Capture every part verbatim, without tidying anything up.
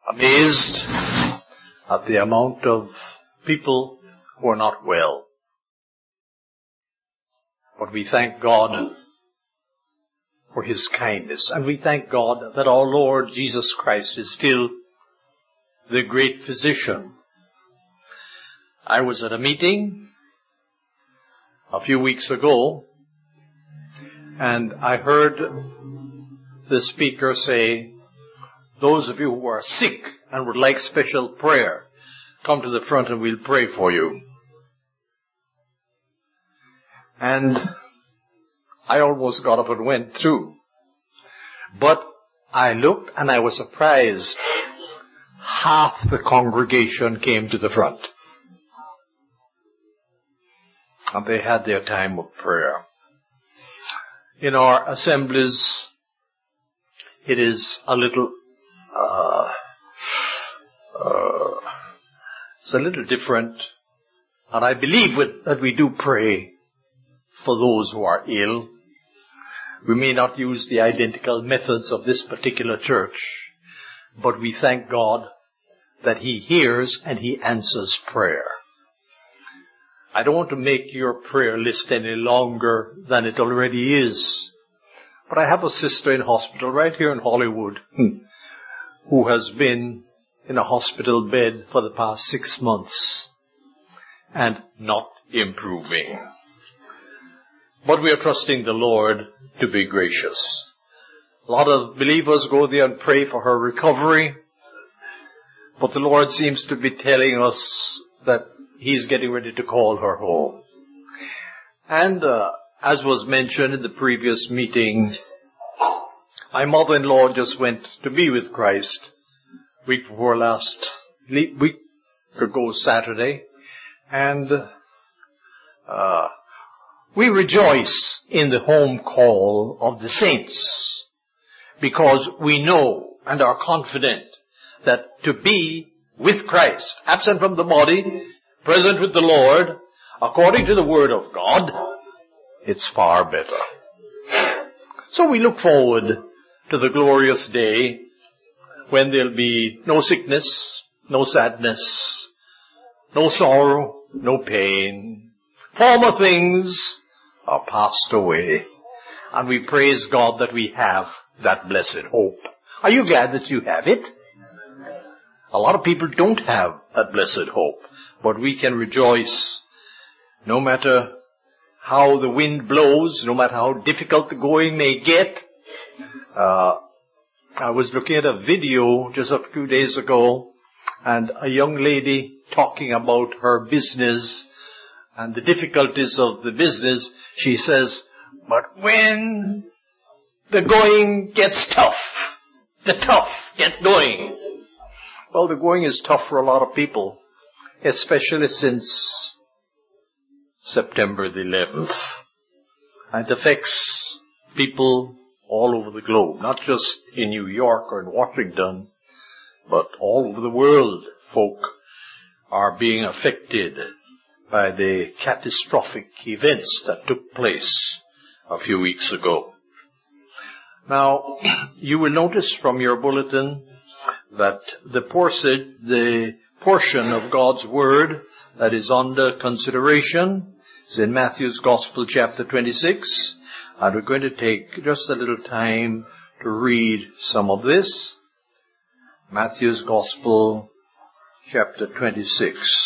amazed at the amount of people who are not well. But we thank God for His kindness, and we thank God that our Lord Jesus Christ is still the great physician. I was at a meeting a few weeks ago, and I heard the speaker say, those of you who are sick and would like special prayer, come to the front and we'll pray for you. And I almost got up and went too. But I looked and I was surprised. Half the congregation came to the front. And they had their time of prayer. In our assemblies, it is a little, uh, uh, it's a little different. And I believe with, that we do pray for those who are ill. We may not use the identical methods of this particular church, but we thank God that He hears and He answers prayer. I don't want to make your prayer list any longer than it already is, but I have a sister in hospital right here in Hollywood who has been in a hospital bed for the past six months and not improving. But we are trusting the Lord to be gracious. A lot of believers go there and pray for her recovery, but the Lord seems to be telling us that He's getting ready to call her home. And uh, as was mentioned in the previous meeting, my mother-in-law just went to be with Christ week before last, week ago Saturday, and uh, we rejoice in the home call of the saints because we know and are confident that to be with Christ, absent from the body, present with the Lord, according to the Word of God, it's far better. So we look forward to the glorious day when there'll be no sickness, no sadness, no sorrow, no pain. Former things are passed away. And we praise God that we have that blessed hope. Are you glad that you have it? A lot of people don't have that blessed hope. But we can rejoice no matter how the wind blows, no matter how difficult the going may get. Uh, I was looking at a video just a few days ago, and a young lady talking about her business and the difficulties of the business. She says, but when the going gets tough, the tough get going. Well, the going is tough for a lot of people, especially since September the eleventh. And it affects people all over the globe, not just in New York or in Washington, but all over the world. Folk are being affected by the catastrophic events that took place a few weeks ago. Now, you will notice from your bulletin that the portion, the portion of God's Word that is under consideration is in Matthew's Gospel, chapter twenty-six. And we're going to take just a little time to read some of this. Matthew's Gospel, chapter twenty-six.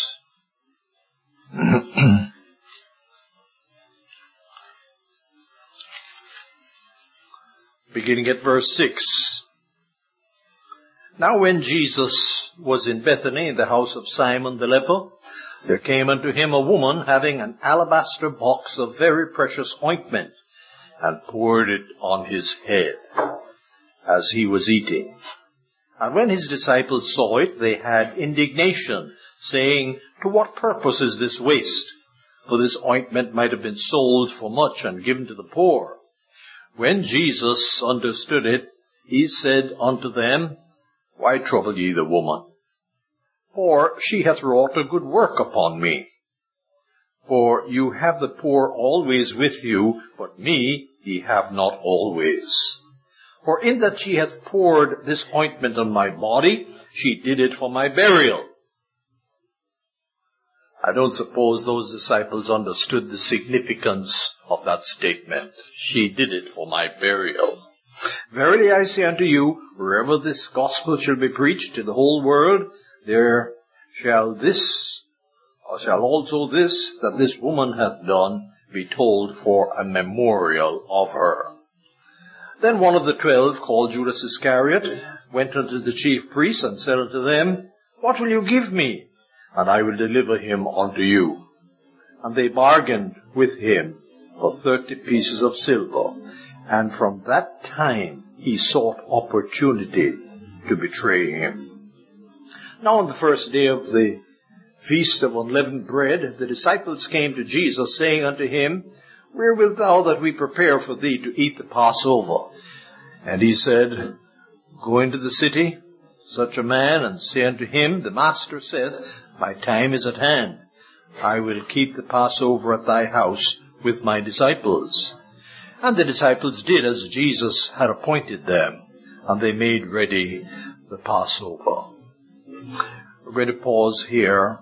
Beginning at verse six. Now when Jesus was in Bethany in the house of Simon the leper, there came unto him a woman having an alabaster box of very precious ointment, and poured it on his head as he was eating. And when his disciples saw it, they had indignation, saying, to what purpose is this waste? For this ointment might have been sold for much and given to the poor. When Jesus understood it, he said unto them, why trouble ye the woman? For she hath wrought a good work upon me. For you have the poor always with you, but me ye have not always. For in that she hath poured this ointment on my body, she did it for my burial. I don't suppose those disciples understood the significance of that statement. She did it for my burial. Verily I say unto you, wherever this gospel shall be preached to the whole world, there shall this, or shall also this, that this woman hath done, be told for a memorial of her. Then one of the twelve, called Judas Iscariot, went unto the chief priests and said unto them, What will you give me? And I will deliver him unto you. And they bargained with him for thirty pieces of silver. And from that time he sought opportunity to betray him. Now on the first day of the feast of unleavened bread, the disciples came to Jesus, saying unto him, Where wilt thou that we prepare for thee to eat the Passover? And he said, Go into the city, such a man, and say unto him, The Master saith, My time is at hand. I will keep the Passover at thy house with my disciples. And the disciples did as Jesus had appointed them, and they made ready the Passover. We're going to pause here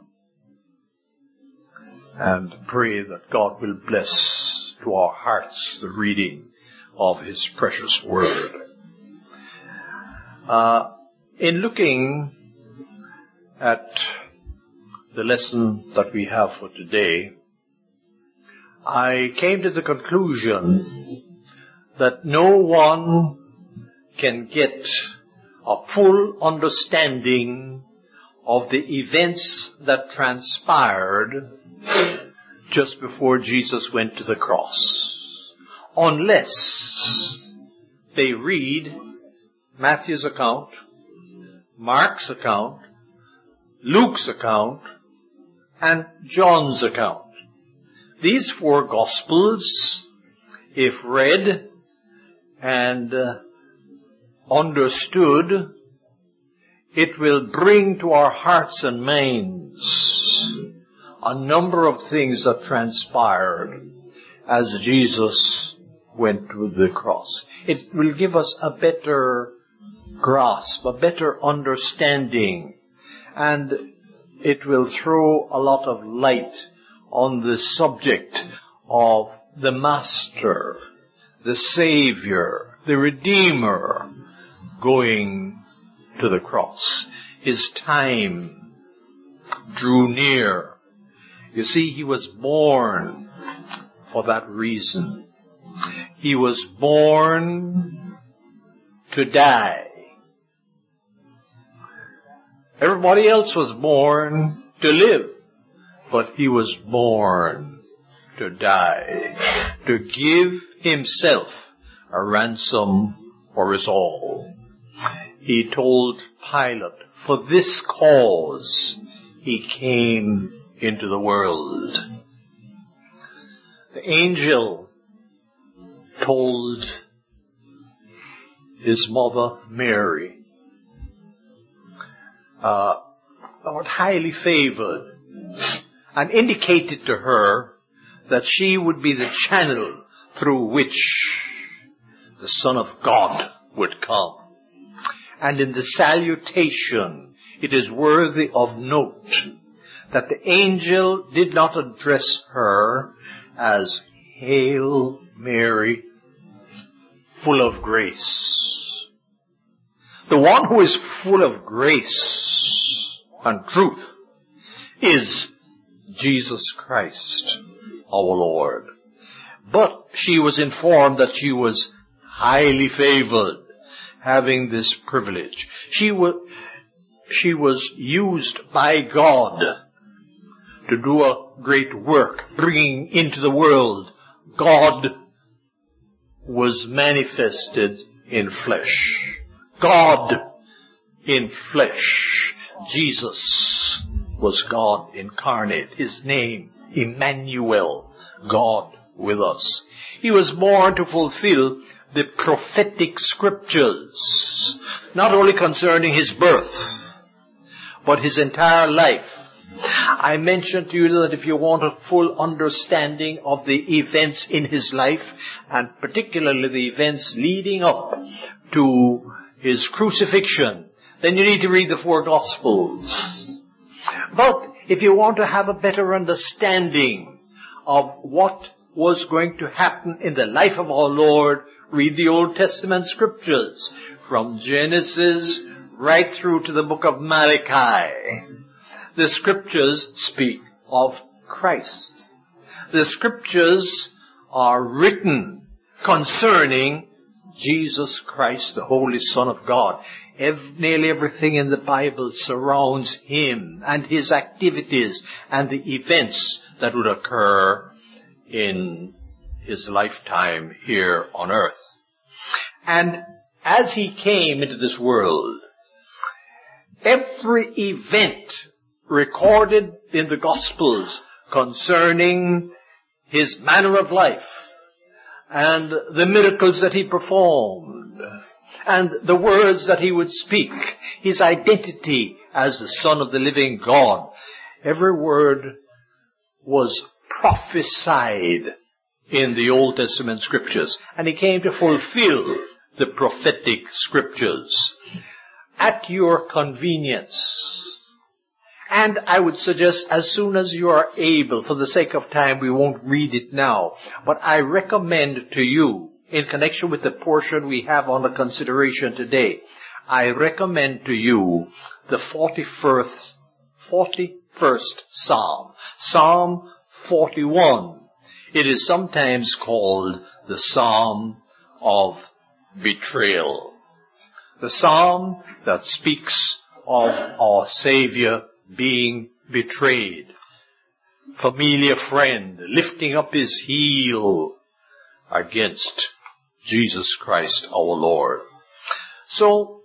and pray that God will bless to our hearts the reading of His precious Word. Uh, in looking at the lesson that we have for today, I came to the conclusion that no one can get a full understanding of the events that transpired just before Jesus went to the cross, unless they read Matthew's account, Mark's account, Luke's account, and John's account. These four Gospels, if read and uh, understood, it will bring to our hearts and minds a number of things that transpired as Jesus went to the cross. It will give us a better grasp, a better understanding, and it will throw a lot of light on the subject of the Master, the Savior, the Redeemer going to the cross. His time drew near. You see, He was born for that reason. He was born to die. Everybody else was born to live. But He was born to die, to give Himself a ransom for us all. He told Pilate, for this cause He came into the world. The angel told His mother Mary, uh, thou art highly favored, and indicated to her that she would be the channel through which the Son of God would come. And in the salutation, it is worthy of note that the angel did not address her as Hail Mary, full of grace. The one who is full of grace and truth is Jesus Christ, our Lord. But she was informed that she was highly favored, having this privilege. She was, she was used by God to do a great work, bringing into the world God was manifested in flesh. God in flesh. Jesus was God incarnate. His name, Emmanuel, God with us. He was born to fulfill the prophetic scriptures, not only concerning His birth, but His entire life. I mentioned to you that if you want a full understanding of the events in His life, and particularly the events leading up to his crucifixion, then you need to read the four Gospels. But if you want to have a better understanding of what was going to happen in the life of our Lord, read the Old Testament scriptures from Genesis right through to the book of Malachi. The scriptures speak of Christ. The scriptures are written concerning Jesus Christ, the Holy Son of God. Every, nearly everything in the Bible surrounds him and his activities and the events that would occur in his lifetime here on earth. And as he came into this world, every event recorded in the Gospels concerning his manner of life and the miracles that he performed and the words that he would speak, his identity as the Son of the living God, every word was prophesied in the Old Testament scriptures, and he came to fulfill the prophetic scriptures at your convenience. And I would suggest as soon as you are able, for the sake of time we won't read it now, but I recommend to you, in connection with the portion we have under consideration today, I recommend to you the forty-first, forty-first Psalm, Psalm forty-one. It is sometimes called the Psalm of Betrayal. The Psalm that speaks of our Savior being betrayed. Familiar friend lifting up his heel against Jesus Christ our Lord. So,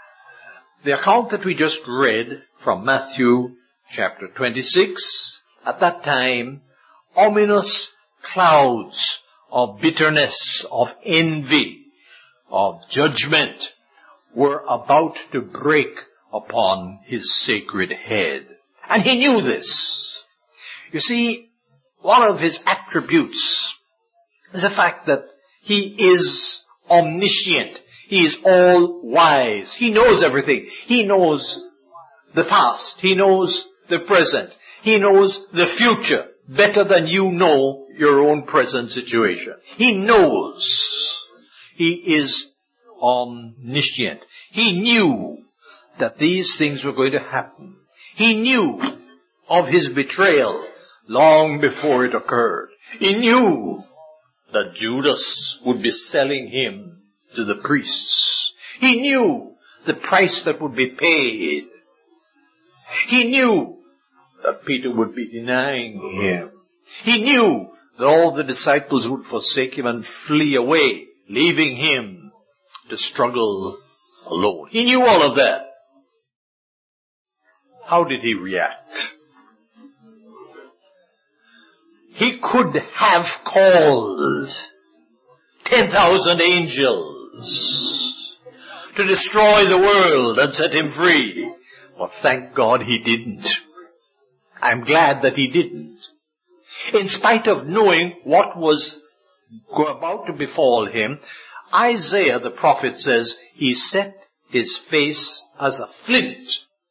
the account that we just read from Matthew chapter twenty-six, at that time, ominous clouds of bitterness, of envy, of judgment were about to break upon his sacred head. And he knew this. You see, one of his attributes is the fact that he is omniscient. He is all wise. He knows everything. He knows the past. He knows the present. He knows the future better than you know your own present situation. He knows. He is omniscient. He knew that these things were going to happen. He knew of his betrayal long before it occurred. He knew that Judas would be selling him to the priests. He knew the price that would be paid. He knew that Peter would be denying him. He knew that all the disciples would forsake him and flee away, leaving him to struggle alone. He knew all of that. How did he react? He could have called ten thousand angels to destroy the world and set him free. But thank God he didn't. I'm glad that he didn't. In spite of knowing what was about to befall him, Isaiah the prophet says he set his face as a flint.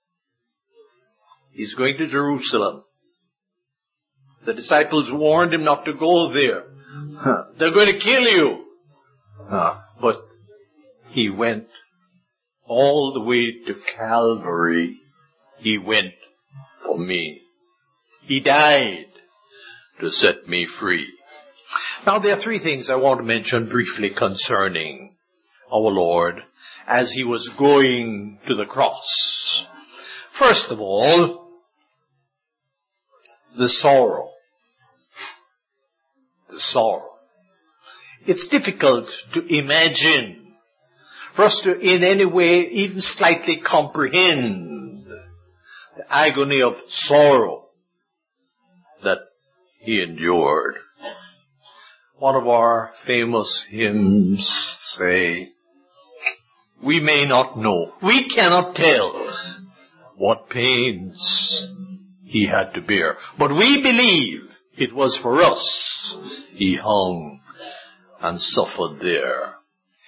He's going to Jerusalem. The disciples warned him not to go there. Huh. They're going to kill you. Huh. But he went all the way to Calvary. He went for me. He died to set me free. Now there are three things I want to mention briefly concerning our Lord as he was going to the cross. First of all, the sorrow. The sorrow. It's difficult to imagine, for us to in any way even slightly comprehend the agony of sorrow that he endured. One of our famous hymns say, we may not know, we cannot tell what pains he had to bear, but we believe it was for us he hung and suffered there.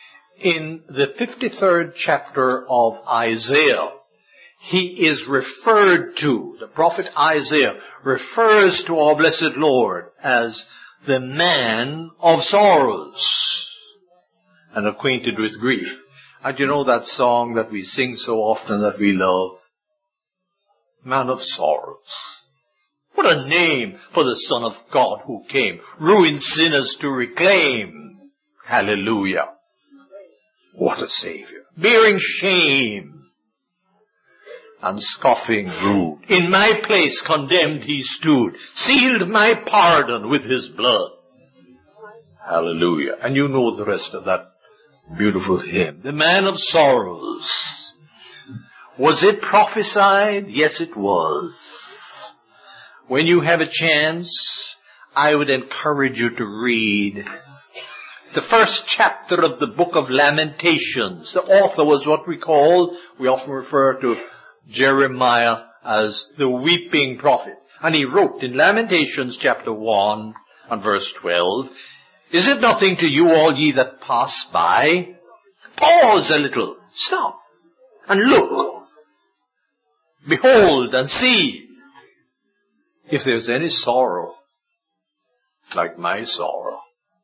in the fifty-third chapter of Isaiah, he is referred to, the prophet Isaiah refers to our blessed Lord as the man of sorrows and acquainted with grief. And you know that song that we sing so often that we love? Man of sorrows. What a name for the Son of God who came, ruined sinners to reclaim. Hallelujah. What a Savior. Bearing shame and scoffing rude. In my place condemned he stood, sealed my pardon with his blood. Hallelujah. And you know the rest of that beautiful hymn. The man of sorrows. Was it prophesied? Yes, it was. When you have a chance, I would encourage you to read the first chapter of the book of Lamentations. The author was what we call, we often refer to Jeremiah as the weeping prophet. And he wrote in Lamentations chapter one and verse twelve, is it nothing to you, all ye that pass by? Pause a little, stop, and look. Behold and see if there's any sorrow like my sorrow.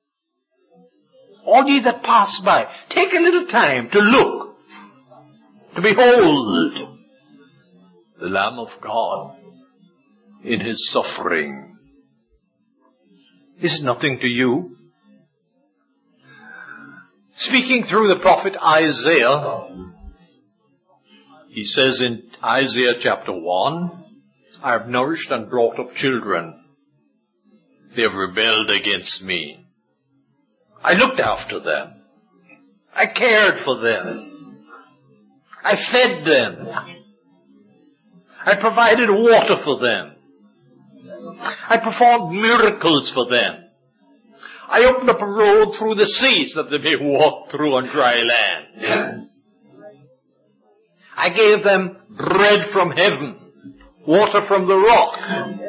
All ye that pass by, take a little time to look, to behold the Lamb of God in his suffering. Is it nothing to you? Speaking through the prophet Isaiah, he says in Isaiah chapter one, I have nourished and brought up children. They have rebelled against me. I looked after them. I cared for them. I fed them. I provided water for them. I performed miracles for them. I opened up a road through the seas that they may walk through on dry land. I gave them bread from heaven, water from the rock.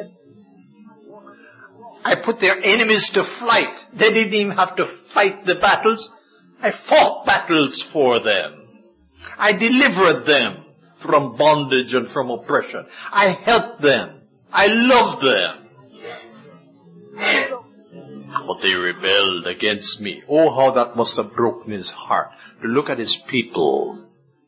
I put their enemies to flight. They didn't even have to fight the battles. I fought battles for them. I delivered them from bondage and from oppression. I helped them. I loved them. But they rebelled against me. Oh, how that must have broken his heart. To look at his people.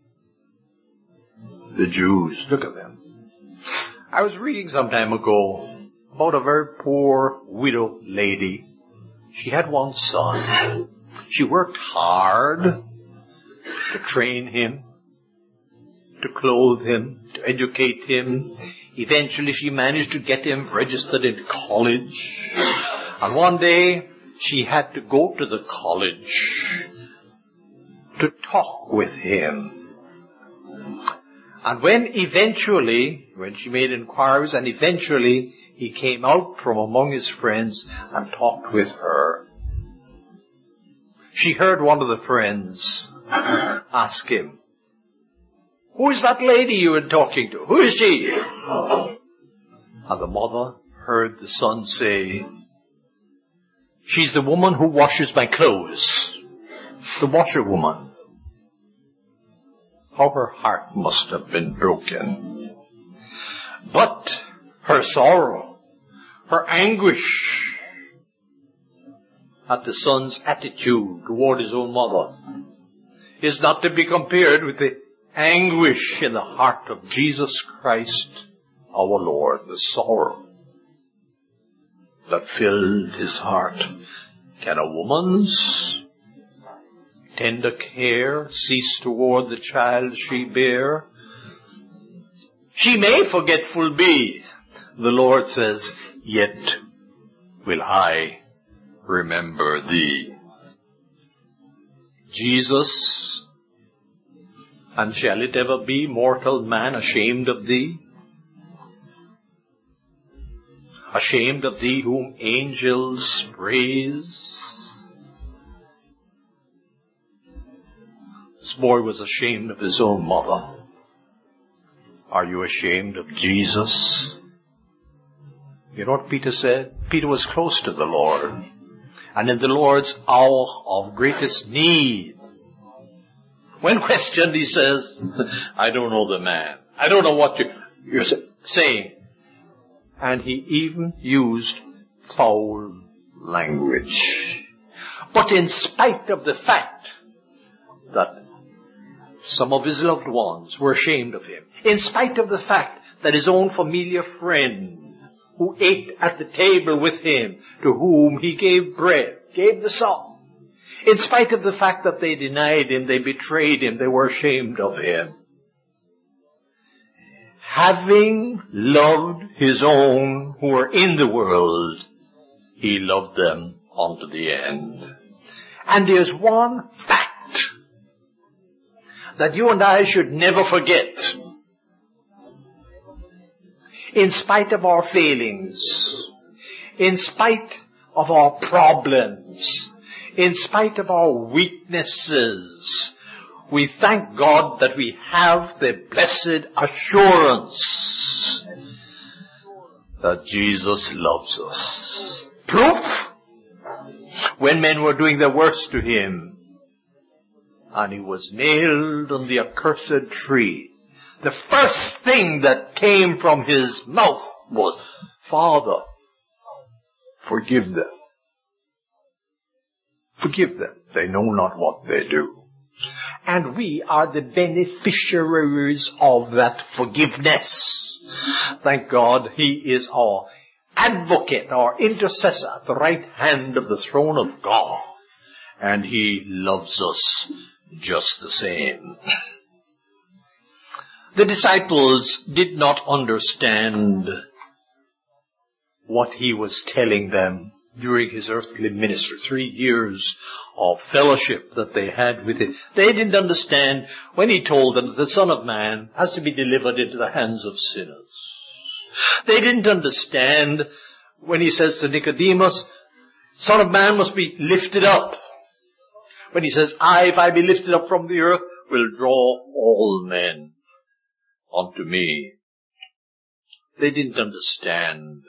The Jews. Look at them. I was reading some time ago about a very poor widow lady. She had one son. She worked hard to train him, to clothe him, to educate him. Eventually she managed to get him registered in college. And one day she had to go to the college to talk with him. And when eventually, when she made inquiries and eventually he came out from among his friends and talked with her, she heard one of the friends ask him, who is that lady you were talking to? Who is she? And the mother heard the son say, she's the woman who washes my clothes. The washerwoman. How her heart must have been broken. But her sorrow, her anguish at the son's attitude toward his own mother is not to be compared with the anguish in the heart of Jesus Christ, our Lord, the sorrow that filled his heart. Can a woman's tender care cease toward the child she bare? She may forgetful be, the Lord says, yet will I remember thee. Jesus, and shall it ever be, mortal man, ashamed of thee? Ashamed of thee whom angels praise? This boy was ashamed of his own mother. Are you ashamed of Jesus? You know what Peter said? Peter was close to the Lord. And in the Lord's hour of greatest need, When questioned, he says, I don't know the man. I don't know what you, you're saying. And he even used foul language. But in spite of the fact that some of his loved ones were ashamed of him, in spite of the fact that his own familiar friend, who ate at the table with him, to whom he gave bread, gave the salt, in spite of the fact that they denied him, they betrayed him, they were ashamed of him, having loved his own who were in the world, he loved them unto the end. And there's one fact that you and I should never forget. In spite of our failings, in spite of our problems, in spite of our weaknesses, we thank God that we have the blessed assurance that Jesus loves us. Proof? When men were doing their worst to him, and he was nailed on the accursed tree, the first thing that came from his mouth was, Father, forgive them. Forgive them. They know not what they do. And we are the beneficiaries of that forgiveness. Thank God he is our advocate, our intercessor at the right hand of the throne of God. And he loves us just the same. The disciples did not understand what he was telling them during his earthly ministry, three years of fellowship that they had with him. They didn't understand when he told them that the Son of Man has to be delivered into the hands of sinners. They didn't understand when he says to Nicodemus, Son of Man must be lifted up. When he says, I, if I be lifted up from the earth, will draw all men unto me. They didn't understand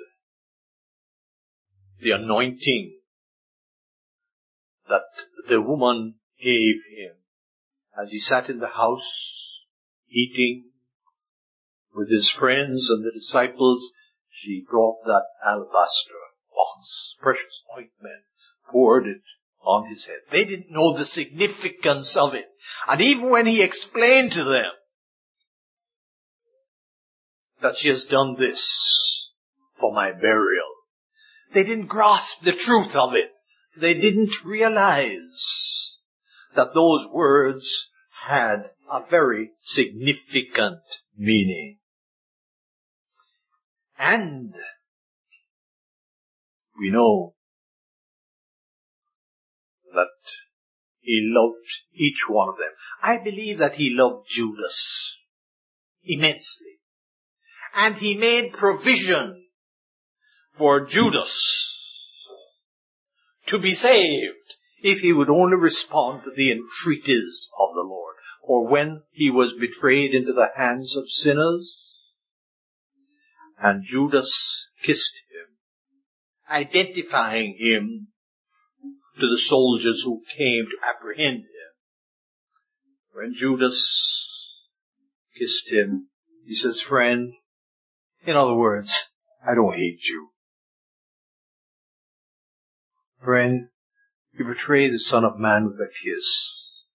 the anointing that the woman gave him as he sat in the house eating with his friends and the disciples. She brought that alabaster box, precious ointment, poured it on his head. They didn't know the significance of it. And even when he explained to them that she has done this for my burial, they didn't grasp the truth of it. They didn't realize that those words had a very significant meaning. And we know that he loved each one of them. I believe that he loved Judas immensely. And he made provision for Judas to be saved if he would only respond to the entreaties of the Lord. For when he was betrayed into the hands of sinners, and Judas kissed him, identifying him to the soldiers who came to apprehend him. When Judas kissed him, he says, friend, in other words, I don't hate you. Friend, you betray the Son of Man with a kiss.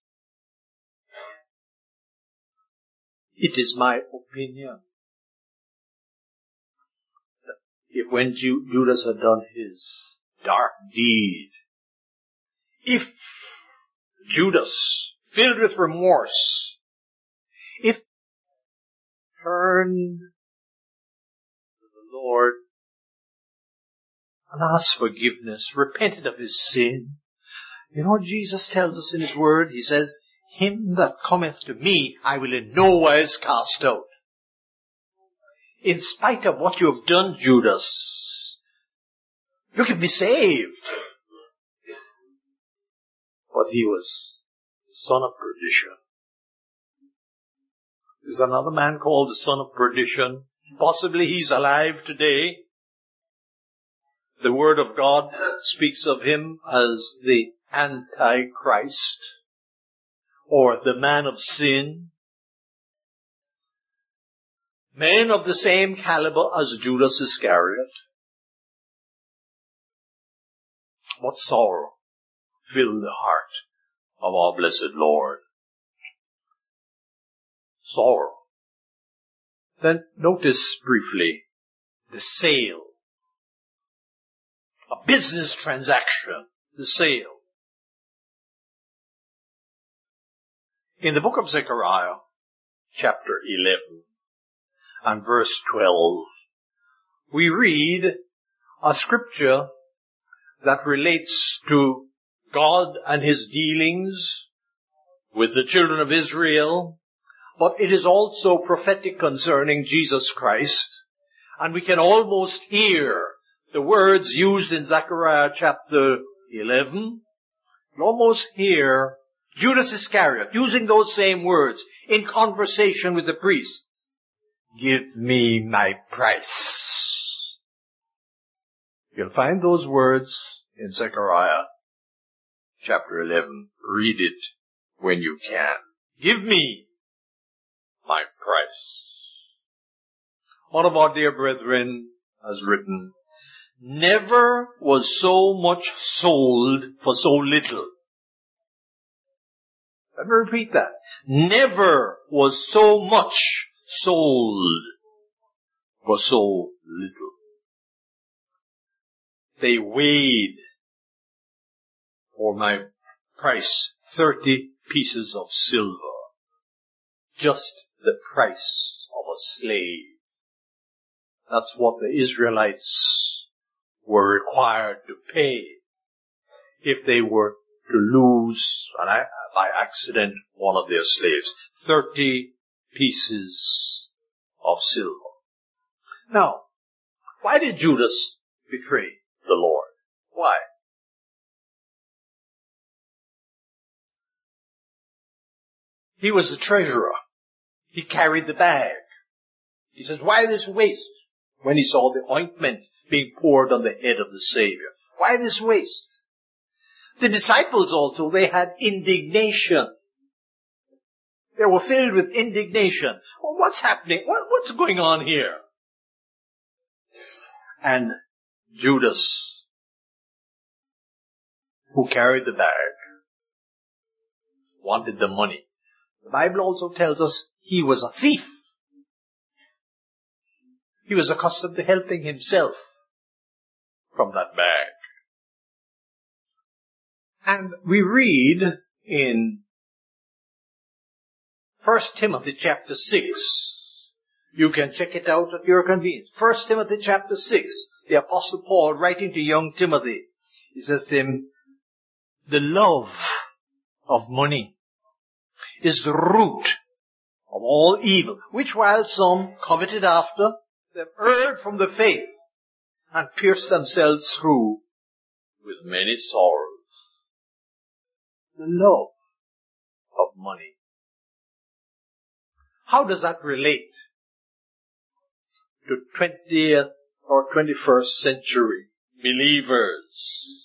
It is my opinion that if when Ju- Judas had done his dark deed, if Judas, filled with remorse, if turned to the Lord and asked forgiveness, repented of his sin, you know what Jesus tells us in his word? He says, him that cometh to me, I will in no wise cast out. In spite of what you have done, Judas, you can be saved. But he was the son of perdition. There's another man called the son of perdition. Possibly he's alive today. The Word of God speaks of him as the Antichrist. or the man of sin, men of the same caliber as Judas Iscariot. What sorrow filled the heart of our blessed Lord. Sorrow. Then notice briefly the sale. A business transaction. The sale. In the book of Zechariah, chapter eleven and verse twelve, we read a scripture that relates to God and His dealings with the children of Israel, but it is also prophetic concerning Jesus Christ, and we can almost hear the words used in Zechariah chapter eleven. You can almost hear Judas Iscariot using those same words in conversation with the priest. Give me my price. You'll find those words in Zechariah chapter eleven. Read it when you can. Give me my price. One of our dear brethren has written, never was so much sold for so little. Let me repeat that. Never was so much sold for so little. They weighed for my price thirty pieces of silver. Just the price of a slave. That's what the Israelites were required to pay if they were to lose by accident one of their slaves. Thirty pieces of silver. Now, why did Judas betray the Lord? Why? He was the treasurer. He carried the bag. He says, why this waste? When he saw the ointment being poured on the head of the Savior. Why this waste? The disciples also, they had indignation. They were filled with indignation. Well, what's happening? What, what's going on here? And Judas, who carried the bag, wanted the money. The Bible also tells us he was a thief. He was accustomed to helping himself from that bag. And we read in First Timothy chapter six. You can check it out at your convenience. First Timothy chapter six. The Apostle Paul writing to young Timothy. He says to him, the love of money is the root of all evil, which while some coveted after, they've erred from the faith and pierced themselves through with many sorrows. The love of money. How does that relate to twentieth or twenty-first century believers?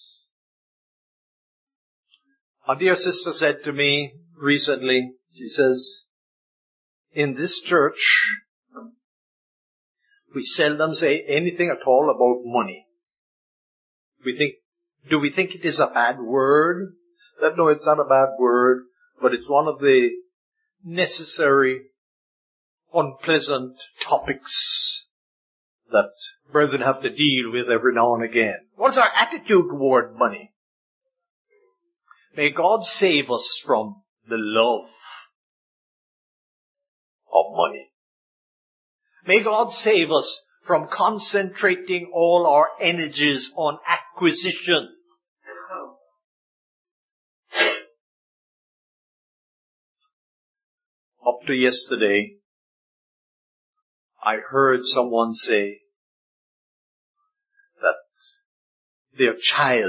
A dear sister said to me recently, she says, in this church, we seldom say anything at all about money. We think, do we think it is a bad word? That, no, it's not a bad word, but it's one of the necessary, unpleasant topics that brethren have to deal with every now and again. What's our attitude toward money? May God save us from the love of money. May God save us from concentrating all our energies on acquisition. Up to yesterday, I heard someone say that their child,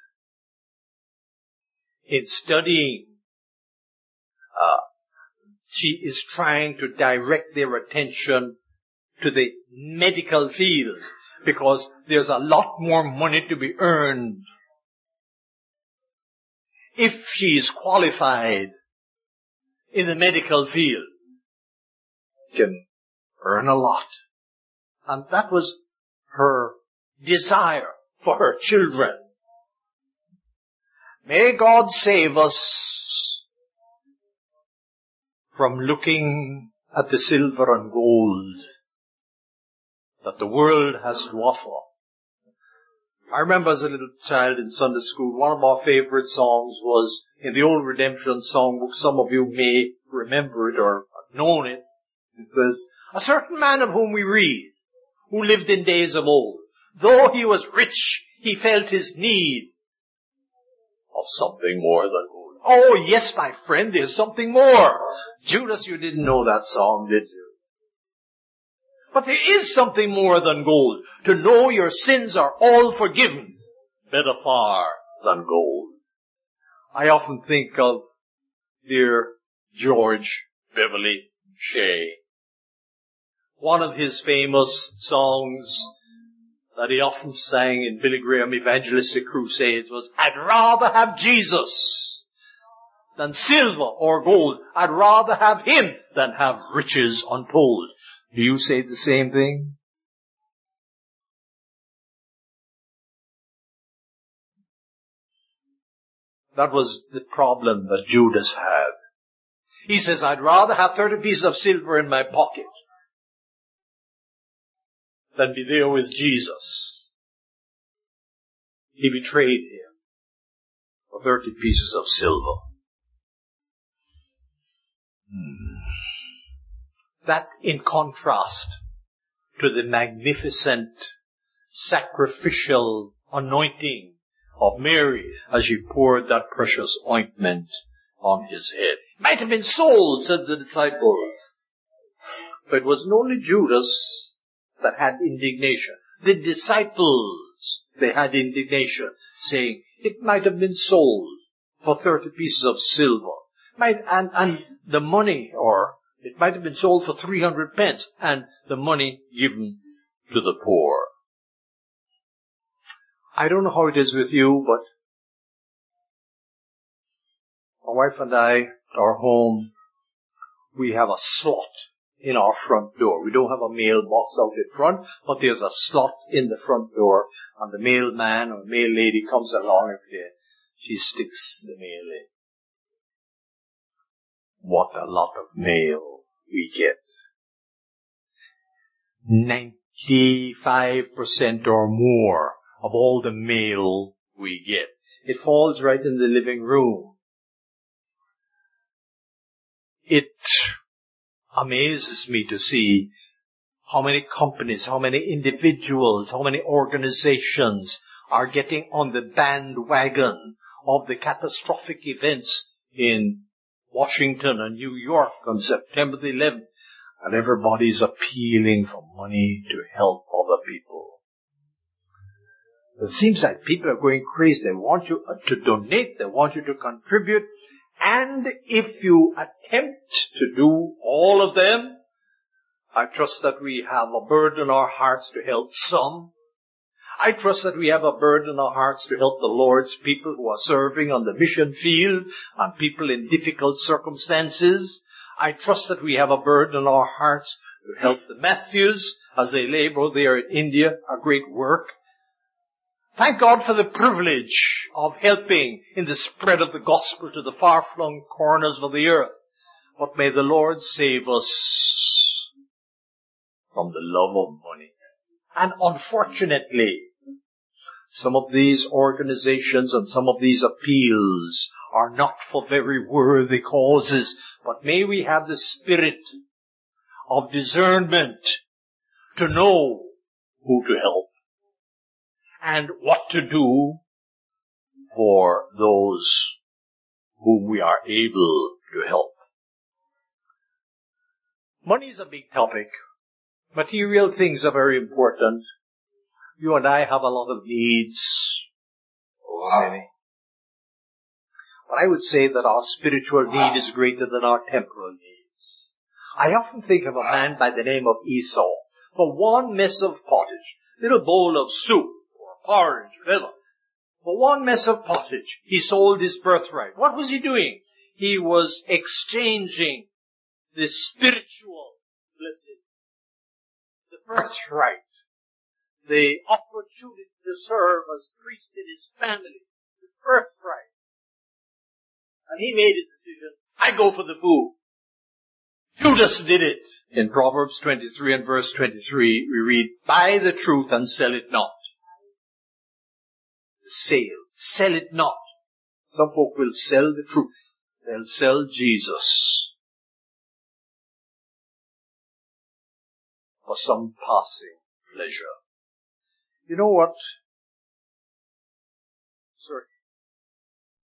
in studying, uh, she is trying to direct their attention to the medical field because there's a lot more money to be earned if she is qualified in the medical field. Can earn a lot. And that was her desire for her children. May God save us from looking at the silver and gold that the world has to offer. I remember as a little child in Sunday school, one of our favorite songs was in the old Redemption songbook. Some of you may remember it or have known it. It says, a certain man of whom we read, who lived in days of old, though he was rich, he felt his need of something more than gold. Oh, yes, my friend, there's something more. Judas, you didn't know that song, did you? But there is something more than gold. To know your sins are all forgiven, better far than gold. I often think of dear George Beverly Shea. One of his famous songs that he often sang in Billy Graham Evangelistic Crusades was, I'd rather have Jesus than silver or gold. I'd rather have him than have riches untold. Do you say the same thing? That was the problem that Judas had. He says, I'd rather have thirty pieces of silver in my pocket than be there with Jesus. He betrayed him for thirty pieces of silver. Hmm. That in contrast to the magnificent sacrificial anointing of Mary as she poured that precious ointment on his head. Might have been sold, said the disciples. But it wasn't only Judas that had indignation. The disciples, they had indignation, saying it might have been sold for thirty pieces of silver. Might, and, and the money, or it might have been sold for three hundred pence, and the money given to the poor. I don't know how it is with you, but my wife and I, at our home, we have a slot in our front door. We don't have a mailbox out in front, but there's a slot in the front door, and the mailman or mail lady comes along every day. She sticks the mail in. What a lot of mail we get. ninety-five percent or more of all the mail we get. It falls right in the living room. It amazes me to see how many companies, how many individuals, how many organizations are getting on the bandwagon of the catastrophic events in Washington and New York on September the eleventh. And everybody's appealing for money to help other people. It seems like people are going crazy. They want you to donate. They want you to contribute. And if you attempt to do all of them, I trust that we have a burden in our hearts to help some. I trust that we have a burden in our hearts to help the Lord's people who are serving on the mission field and people in difficult circumstances. I trust that we have a burden in our hearts to help the Matthews as they labor there in India, a great work. Thank God for the privilege of helping in the spread of the gospel to the far-flung corners of the earth. But may the Lord save us from the love of money. And unfortunately, some of these organizations and some of these appeals are not for very worthy causes. But may we have the spirit of discernment to know who to help and what to do for those whom we are able to help. Money is a big topic. Material things are very important. You and I have a lot of needs. Oh, many. But I would say that our spiritual need is greater than our temporal needs. I often think of a man by the name of Esau. For one mess of pottage, little bowl of soup, or porridge, whatever. For one mess of pottage, he sold his birthright. What was he doing? he was exchanging the spiritual blessing, the birthright, the opportunity to serve as priest in his family, the birthright. And he made a decision, I go for the food. Judas did it. In Proverbs twenty-three and verse twenty-three, we read, buy the truth and sell it not. Sale. Sell it not. Some folk will sell the truth. They'll sell Jesus for some passing pleasure. You know what